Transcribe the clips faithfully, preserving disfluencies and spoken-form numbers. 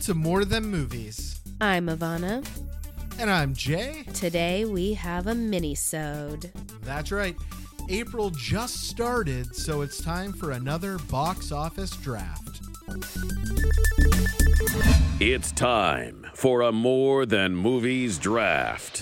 to More Than Movies. I'm Ivana. And I'm Jay. Today we have a mini-sode. That's right. April just started, so it's time for another box office draft. It's time for a More Than Movies draft.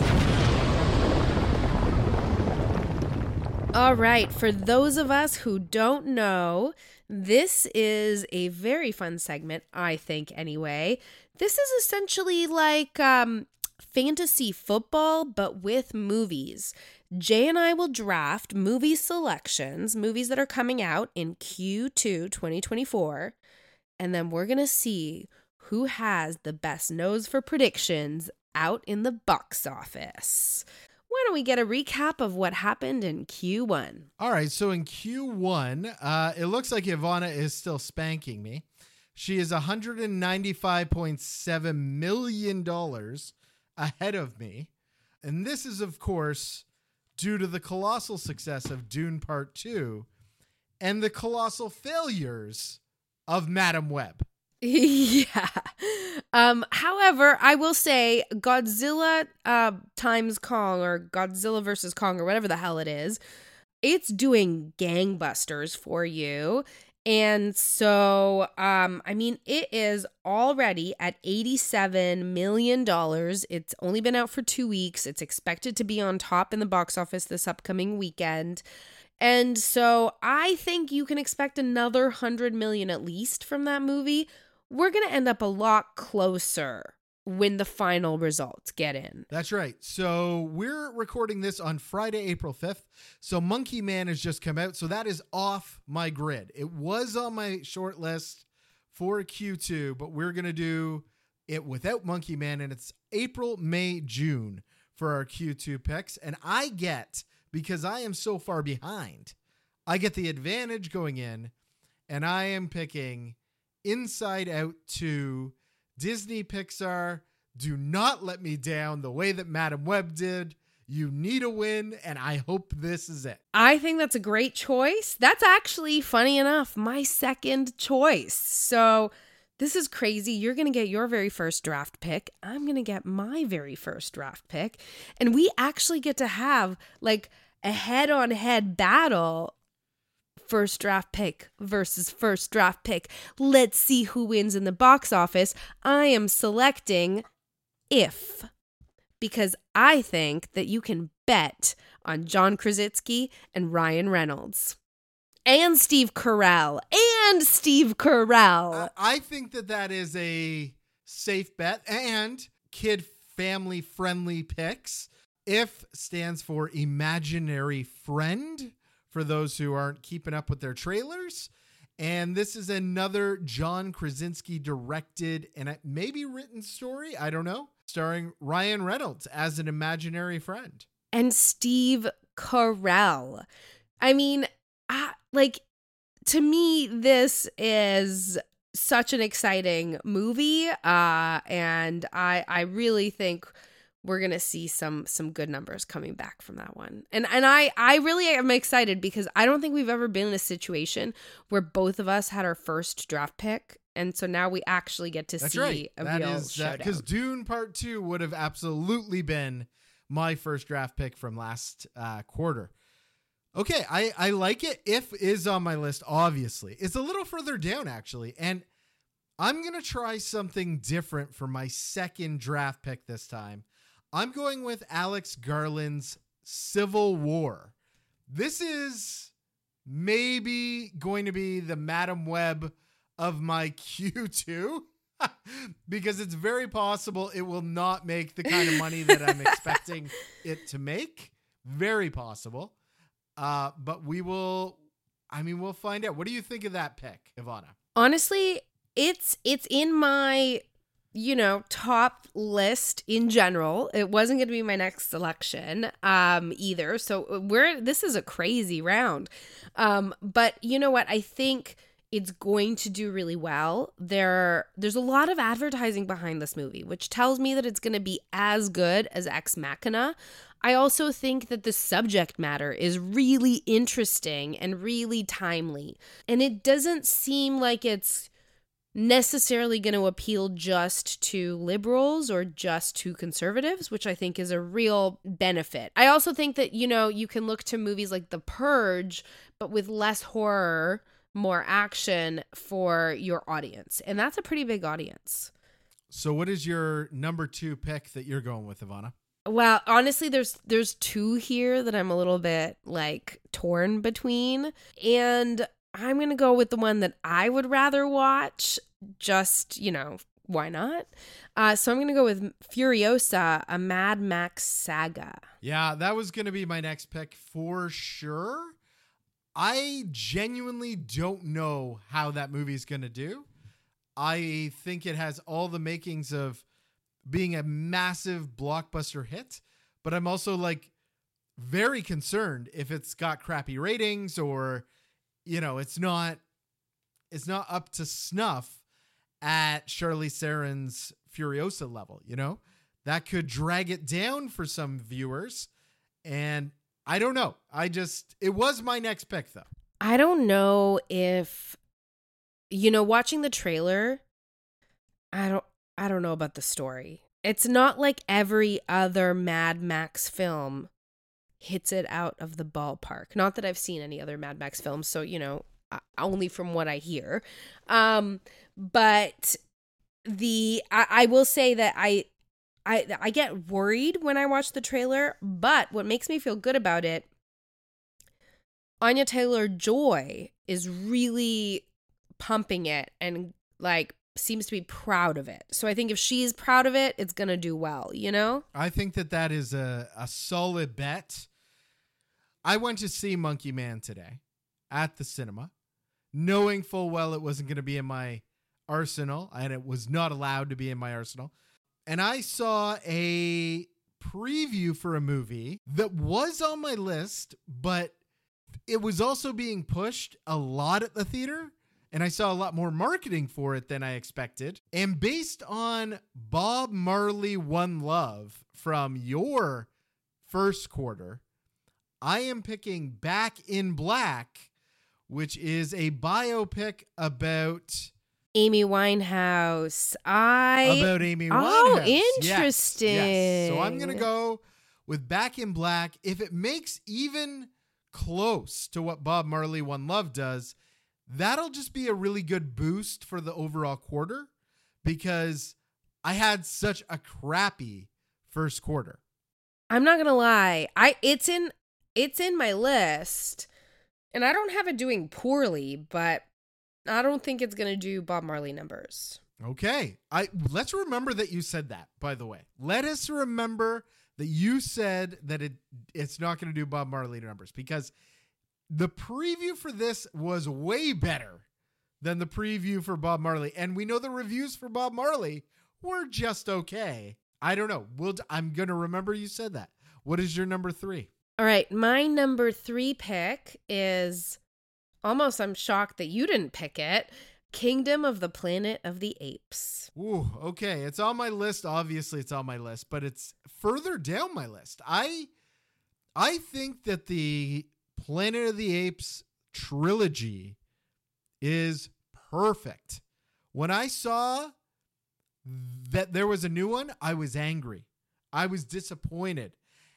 All right, for those of us who don't know, this is a very fun segment, I think anyway. This is essentially like um, fantasy football, but with movies. Jay and I will draft movie selections, movies that are coming out in Q two twenty twenty-four, and then we're going to see who has the best nose for predictions out in the box office. Why don't we get a recap of what happened in Q one? All right, so in Q one, uh, it looks like Ivana is still spanking me. She is one hundred ninety-five point seven million dollars ahead of me. And this is, of course, due to the colossal success of Dune Part two and the colossal failures of Madame Web. Yeah. Um, however, I will say Godzilla uh, times Kong, or Godzilla versus Kong, or whatever the hell it is, it's doing gangbusters for you. And so, um, I mean, it is already at eighty-seven million dollars. It's only been out for two weeks. It's expected to be on top in the box office this upcoming weekend. And so I think you can expect another one hundred million dollars at least from that movie. We're going to end up a lot closer when the final results get in. That's right. So we're recording this on Friday, April fifth. So Monkey Man has just come out. So that is off my grid. It was on my short list for Q two, but we're going to do it without Monkey Man. And it's April, May, June for our Q two picks. And I get, because I am so far behind, I get the advantage going in, and I am picking Inside Out two, Disney Pixar. Do not let me down the way that Madame Web did. You need a win, and I hope this is it. I think that's a great choice. That's actually, funny enough, my second choice. So this is crazy. You're going to get your very first draft pick. I'm going to get my very first draft pick. And we actually get to have like a head-on-head battle. First draft pick versus first draft pick. Let's see who wins in the box office. I am selecting If, because I think that you can bet on John Krasinski and Ryan Reynolds. And Steve Carell. And Steve Carell. I think that that is a safe bet and kid family friendly picks. If stands for imaginary friend, for those who aren't keeping up with their trailers. And this is another John Krasinski directed and maybe written story, I don't know, starring Ryan Reynolds as an imaginary friend. And Steve Carell. I mean, I, like, to me, this is such an exciting movie. Uh, and I, I really think we're going to see some some good numbers coming back from that one. And and I, I really am excited because I don't think we've ever been in a situation where both of us had our first draft pick. And so now we actually get to That's see right. a that real is, showdown. Because Dune Part two would have absolutely been my first draft pick from last uh, quarter. Okay, I, I like it. If is on my list, obviously. It's a little further down, actually. And I'm going to try something different for my second draft pick this time. I'm going with Alex Garland's Civil War. This is maybe going to be the Madame Web of my Q two because it's very possible it will not make the kind of money that I'm expecting it to make. Very possible. Uh, but we will, I mean, we'll find out. What do you think of that pick, Ivana? Honestly, it's it's in my, you know, top list in general. It wasn't going to be my next selection um, either. So we're, this is a crazy round. Um, but you know what? I think it's going to do really well. There, there's a lot of advertising behind this movie, which tells me that it's going to be as good as Ex Machina. I also think that the subject matter is really interesting and really timely. And it doesn't seem like it's necessarily going to appeal just to liberals or just to conservatives, which I think is a real benefit. I also think that, you know, you can look to movies like The Purge, but with less horror, more action for your audience. And that's a pretty big audience. So what is your number two pick that you're going with, Ivana? Well, honestly, there's there's two here that I'm a little bit like torn between. And I'm going to go with the one that I would rather watch. Just, you know, why not? Uh, so I'm going to go with Furiosa, a Mad Max saga. Yeah, that was going to be my next pick for sure. I genuinely don't know how that movie's going to do. I think it has all the makings of being a massive blockbuster hit, but I'm also like very concerned if it's got crappy ratings or, you know, it's not, it's not up to snuff at Charlize Theron's Furiosa level, you know, that could drag it down for some viewers. And I don't know. I just, it was my next pick though. I don't know if, you know, watching the trailer, I don't, I don't know about the story. It's not like every other Mad Max film hits it out of the ballpark. Not that I've seen any other Mad Max films, so, you know, only from what I hear. Um, but the, I, I will say that I, I, I get worried when I watch the trailer, but what makes me feel good about it, Anya Taylor-Joy is really pumping it and like seems to be proud of it. So I think if she's proud of it, it's going to do well, you know? I think that that is a, a solid bet. I went to see Monkey Man today at the cinema, knowing full well it wasn't going to be in my arsenal, and it was not allowed to be in my arsenal. And I saw a preview for a movie that was on my list, but it was also being pushed a lot at the theater. And I saw a lot more marketing for it than I expected. And based on Bob Marley One Love from your first quarter, I am picking Back in Black, which is a biopic about Amy Winehouse. I about Amy Winehouse. Oh, Yes, interesting. yes. So I'm going to go with Back in Black. If it makes even close to what Bob Marley One Love does, that'll just be a really good boost for the overall quarter because I had such a crappy first quarter. I'm not going to lie. I it's in it's in my list and I don't have it doing poorly, but I don't think it's going to do Bob Marley numbers. Okay. I let's remember that you said that, by the way. Let us remember that you said that it it's not going to do Bob Marley numbers because the preview for this was way better than the preview for Bob Marley. And we know the reviews for Bob Marley were just okay. I don't know. We'll, I'm going to remember you said that. What is your number three? All right. My number three pick is almost, I'm shocked that you didn't pick it. Kingdom of the Planet of the Apes. Ooh, okay. It's on my list. Obviously it's on my list, but it's further down my list. I, I think that the Planet of the Apes trilogy is perfect. When I saw that there was a new one, I was angry. I was disappointed.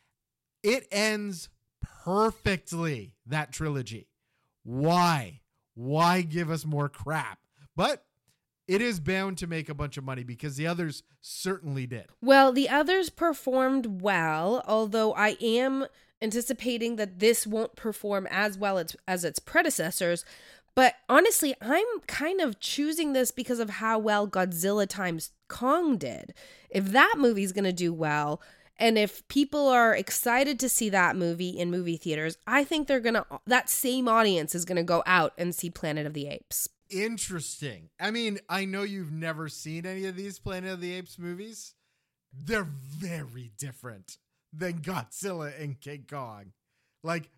It ends perfectly, that trilogy. Why? Why give us more crap? But it is bound to make a bunch of money because the others certainly did. Well, the others performed well, although I am anticipating that this won't perform as well as, as its predecessors. But honestly, I'm kind of choosing this because of how well Godzilla times Kong did. If that movie's going to do well, and if people are excited to see that movie in movie theaters, I think they're going to, that same audience is going to go out and see Planet of the Apes. Interesting. I mean, I know you've never seen any of these Planet of the Apes movies. They're very different than Godzilla and King Kong. Like,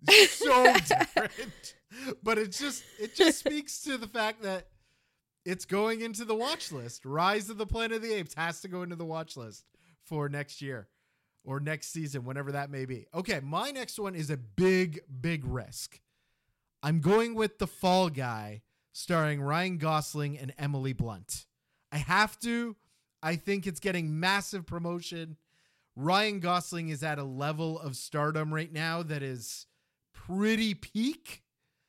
so different. But it's just, it just speaks to the fact that it's going into the watch list. Rise of the Planet of the Apes has to go into the watch list for next year or next season, whenever that may be. Okay, my next one is a big, big risk. I'm going with The Fall Guy, starring Ryan Gosling and Emily Blunt. I have to. I think it's getting massive promotion. Ryan Gosling is at a level of stardom right now that is pretty peak.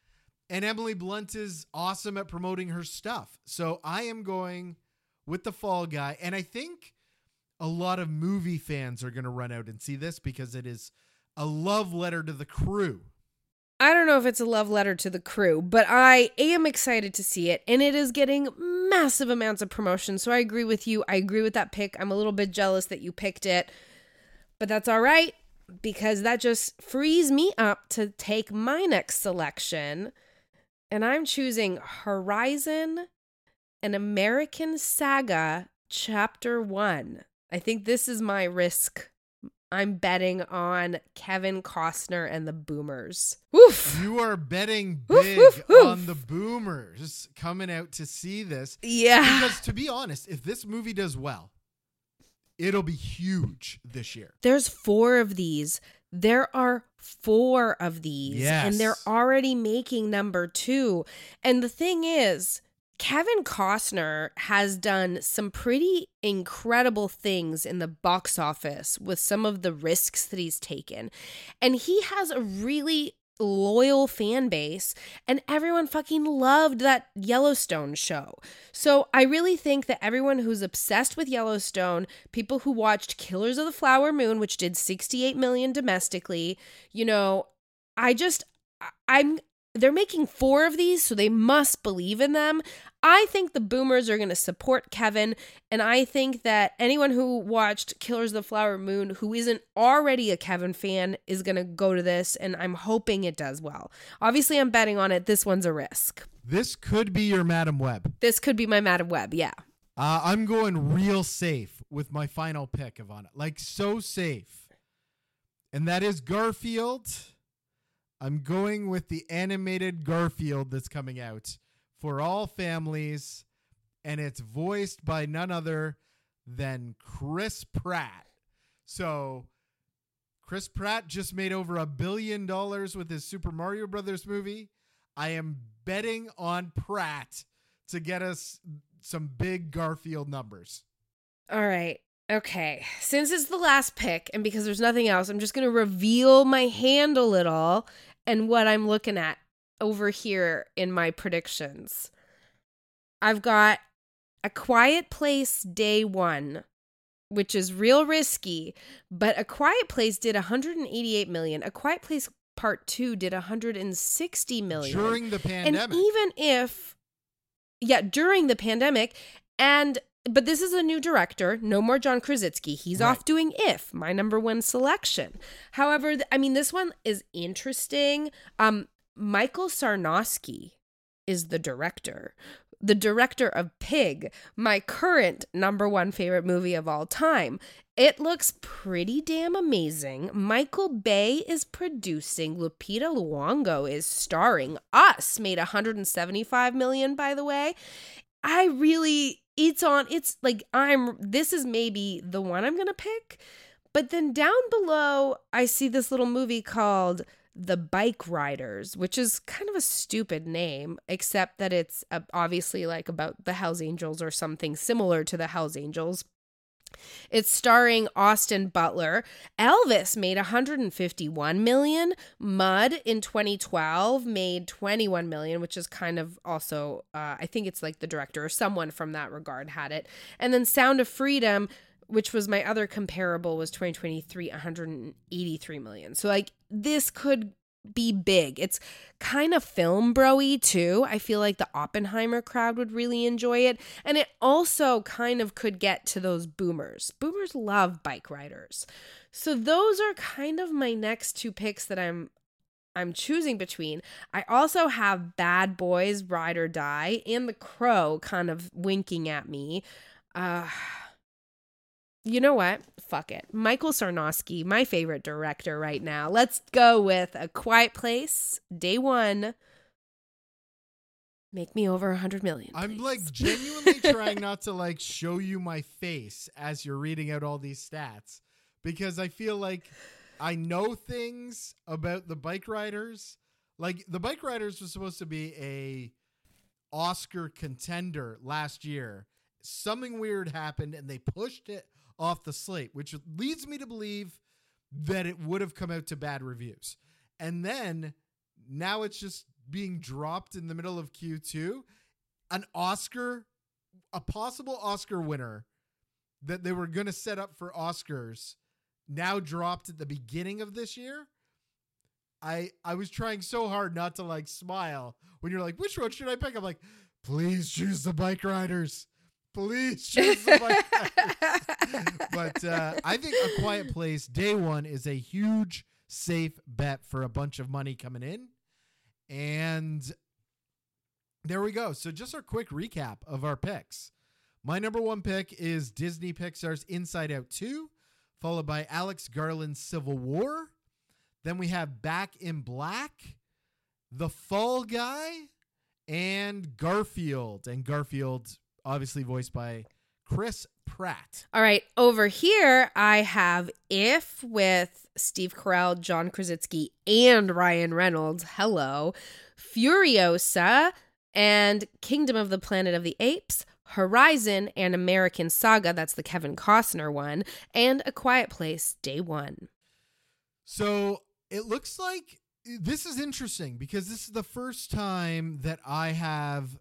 And Emily Blunt is awesome at promoting her stuff. So I am going with The Fall Guy. And I think a lot of movie fans are going to run out and see this because it is a love letter to The Crew. I don't know if it's a love letter to The Crew, but I am excited to see it. And it is getting massive amounts of promotion. So I agree with you. I agree with that pick. I'm a little bit jealous that you picked it. But that's all right, because that just frees me up to take my next selection. And I'm choosing Horizon, an American Saga, Chapter one. I think this is my risk. I'm betting on Kevin Costner and the Boomers. Woof. You are betting Woof, big woof, woof. on the Boomers coming out to see this. Yeah. Because to be honest, if this movie does well, it'll be huge this year. There's four of these. There are four of these. Yes. And they're already making number two. And the thing is, Kevin Costner has done some pretty incredible things in the box office with some of the risks that he's taken. And he has a really loyal fan base, and everyone fucking loved that Yellowstone show. So I really think that everyone who's obsessed with Yellowstone, people who watched Killers of the Flower Moon, which did sixty-eight million domestically, you know, I just, I'm, they're making four of these, so they must believe in them. I think the Boomers are going to support Kevin, and I think that anyone who watched Killers of the Flower Moon who isn't already a Kevin fan is going to go to this, and I'm hoping it does well. Obviously, I'm betting on it. This one's a risk. This could be your Madam Web. This could be my Madam Web, yeah. Uh, I'm going real safe with my final pick, Ivana. Like, so safe. And that is Garfield. I'm going with the animated Garfield that's coming out for all families, and it's voiced by none other than Chris Pratt. So Chris Pratt just made over a billion dollars with his Super Mario Brothers movie. I am betting on Pratt to get us some big Garfield numbers. All right. Okay. Since it's the last pick, and because there's nothing else, I'm just going to reveal my hand a little and what I'm looking at over here in my predictions. I've got A Quiet Place Day One, which is real risky, but A Quiet Place did one hundred eighty-eight million. A Quiet Place Part Two did one hundred sixty million During the pandemic. And even if, yeah, during the pandemic, and but this is a new director, no more John Krasinski. He's Right. off doing If, my number one selection. However, th- I mean, this one is interesting. Um, Michael Sarnowski is the director. The director of Pig, my current number one favorite movie of all time. It looks pretty damn amazing. Michael Bay is producing. Lupita Nyong'o is starring. Us made one hundred seventy-five million, by the way. I really, it's on, it's like, I'm, this is maybe the one I'm going to pick. But then down below, I see this little movie called The Bike Riders, which is kind of a stupid name, except that it's uh, obviously like about the Hells Angels or something similar to the Hells Angels. It's starring Austin Butler. Elvis made one hundred fifty-one million. Mud in twenty twelve made twenty-one million, which is kind of also, uh, I think it's like the director or someone from that regard had it. And then Sound of Freedom, which was my other comparable, was twenty twenty-three, one hundred eighty-three million. So like this could be big. It's kind of film bro-y too. I feel like the Oppenheimer crowd would really enjoy it. And it also kind of could get to those boomers. Boomers love bike riders. So those are kind of my next two picks that I'm I'm choosing between. I also have Bad Boys, Ride or Die, and The Crow kind of winking at me. Uh You know what? Fuck it. Michael Sarnowski, my favorite director right now. Let's go with A Quiet Place, Day One. Make me over one hundred million. I'm please. like genuinely trying not to like show you my face as you're reading out all these stats, because I feel like I know things about the Bike Riders. Like the Bike Riders was supposed to be a Oscar contender last year, something weird happened and they pushed it off the slate, which leads me to believe that it would have come out to bad reviews. And then now it's just being dropped in the middle of Q two. An Oscar, a possible Oscar winner that they were going to set up for Oscars, now dropped at the beginning of this year. I I was trying so hard not to like smile when you're like, which one should I pick? I'm like, please choose the Bike Riders. Please choose the Bike Riders. But uh, I think A Quiet Place day one is a huge, safe bet for a bunch of money coming in. And there we go. So just our quick recap of our picks. My number one pick is Disney Pixar's Inside Out two, followed by Alex Garland's Civil War. Then we have Back in Black, The Fall Guy, and Garfield. And Garfield, obviously voiced by Chris Pratt. All right, over here, I have If with Steve Carell, John Krasinski, and Ryan Reynolds. Hello. Furiosa and Kingdom of the Planet of the Apes. Horizon and American Saga, that's the Kevin Costner one. And A Quiet Place, day one. So it looks like this is interesting because this is the first time that I have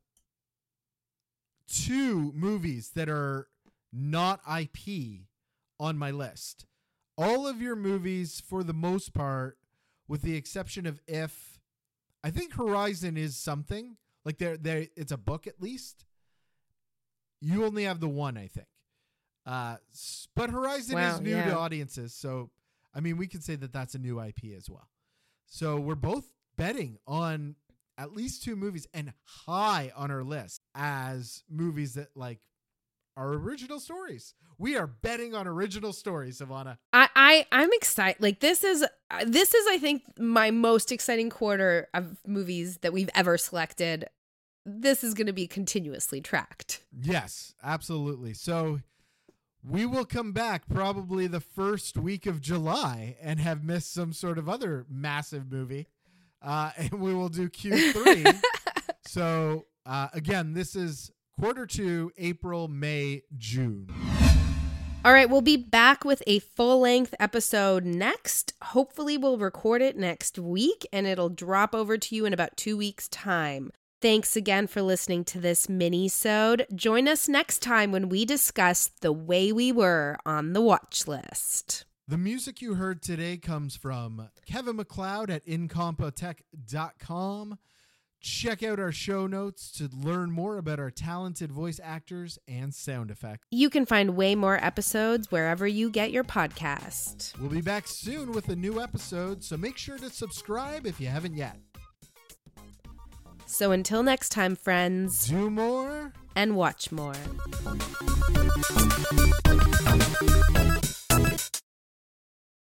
two movies that are not I P on my list. All of your movies, for the most part, with the exception of If, I think Horizon is something like there, there. It's a book at least. You only have the one, I think. Uh, but Horizon wow, is new yeah. to audiences, so I mean, we could say that that's a new I P as well. So we're both betting on at least two movies and high on our list as movies that like are original stories. We are betting on original stories, Savannah. I, I I'm excited. Like this is this is I think my most exciting quarter of movies that we've ever selected. This is going to be continuously tracked. Yes, absolutely. So we will come back probably the first week of July and have missed some sort of other massive movie. Uh, and we will do Q three. So uh, again, this is quarter two, April, May, June. All right, we'll be back with a full-length episode next. Hopefully we'll record it next week and it'll drop over to you in about two weeks' time. Thanks again for listening to this mini-sode. Join us next time when we discuss The Way We Were on the watch list. The music you heard today comes from Kevin MacLeod at incompotech dot com. Check out our show notes to learn more about our talented voice actors and sound effects. You can find way more episodes wherever you get your podcast. We'll be back soon with a new episode, so make sure to subscribe if you haven't yet. So until next time, friends. Do more and watch more.